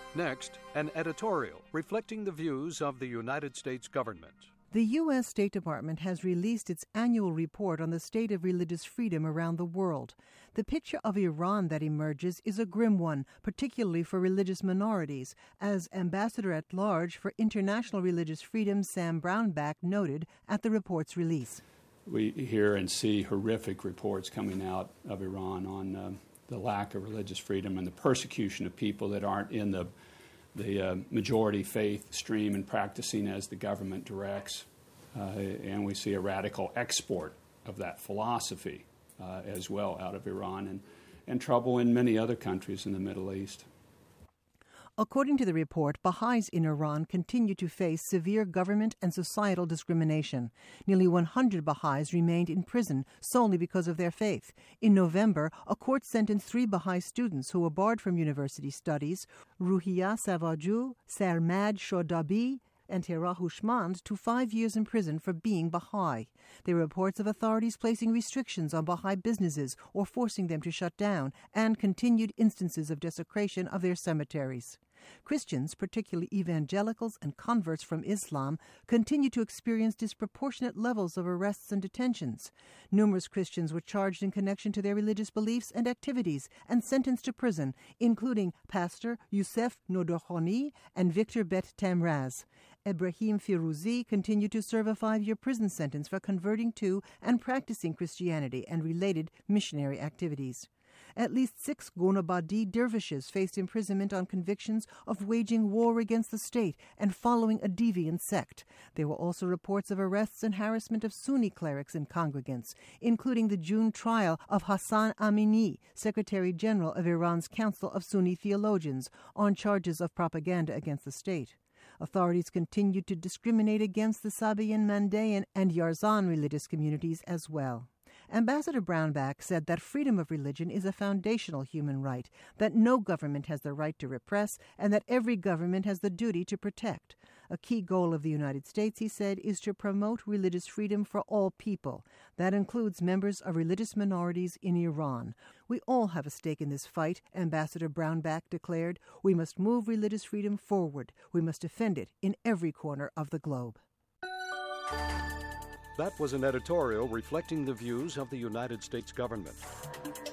Next, an editorial reflecting the views of the United States government. The U.S. State Department has released its annual report on the state of religious freedom around the world. The picture of Iran that emerges is a grim one, particularly for religious minorities, as Ambassador at Large for International Religious Freedom Sam Brownback noted at the report's release. We hear and see horrific reports coming out of Iran on the lack of religious freedom and the persecution of people that aren't in the majority faith stream and practicing as the government directs. And we see a radical export of that philosophy as well out of Iran and trouble in many other countries in the Middle East. According to the report, Baha'is in Iran continue to face severe government and societal discrimination. Nearly 100 Baha'is remained in prison solely because of their faith. In November, a court sentenced 3 Baha'i students who were barred from university studies, Ruhiya Savaju, Sarmad Shodabi, and Hira Hushmand, to 5 years in prison for being Baha'i. There were reports of authorities placing restrictions on Baha'i businesses or forcing them to shut down, and continued instances of desecration of their cemeteries. Christians, particularly evangelicals and converts from Islam, continue to experience disproportionate levels of arrests and detentions. Numerous Christians were charged in connection to their religious beliefs and activities and sentenced to prison, including Pastor Youssef Nodokhoni and Victor Bet Tamraz. Ibrahim Firouzi continued to serve a 5-year prison sentence for converting to and practicing Christianity and related missionary activities. At least 6 Gonabadi dervishes faced imprisonment on convictions of waging war against the state and following a deviant sect. There were also reports of arrests and harassment of Sunni clerics and congregants, including the June trial of Hassan Amini, Secretary General of Iran's Council of Sunni Theologians, on charges of propaganda against the state. Authorities continued to discriminate against the Sabaean, Mandaean, and Yarzan religious communities as well. Ambassador Brownback said that freedom of religion is a foundational human right, that no government has the right to repress, and that every government has the duty to protect. A key goal of the United States, he said, is to promote religious freedom for all people. That includes members of religious minorities in Iran. We all have a stake in this fight, Ambassador Brownback declared. We must move religious freedom forward. We must defend it in every corner of the globe. That was an editorial reflecting the views of the United States government.